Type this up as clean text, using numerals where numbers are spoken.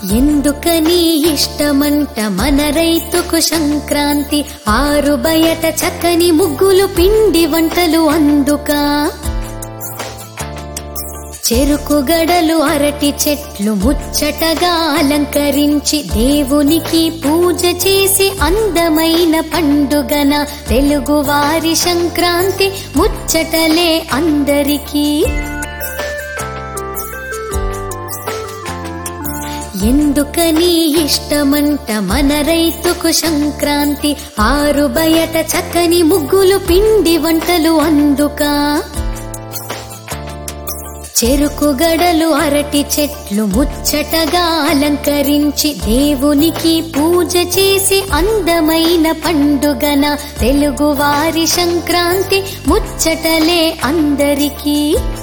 ఎందుకని ఇష్టమంట మన రైతుకు సంక్రాంతి, ఆరు బయట చక్కని ముగ్గులు పిండి వంటలు అందుక. చెరుకు గడలు అరటి చెట్లు ముచ్చటగా అలంకరించి దేవునికి పూజ చేసి అందమైన పండుగన తెలుగువారి సంక్రాంతి ముచ్చటలే అందరికీ. ఎందుకని ఇష్టమంట మన రైతుకు సంక్రాంతి, ఆరు బయట చక్కని ముగ్గులు పిండి వంటలు అందుక. చెరుకు గడలు అరటి చెట్లు ముచ్చటగా అలంకరించి దేవునికి పూజ చేసి అందమైన పండుగన తెలుగువారి సంక్రాంతి ముచ్చటలే అందరికీ.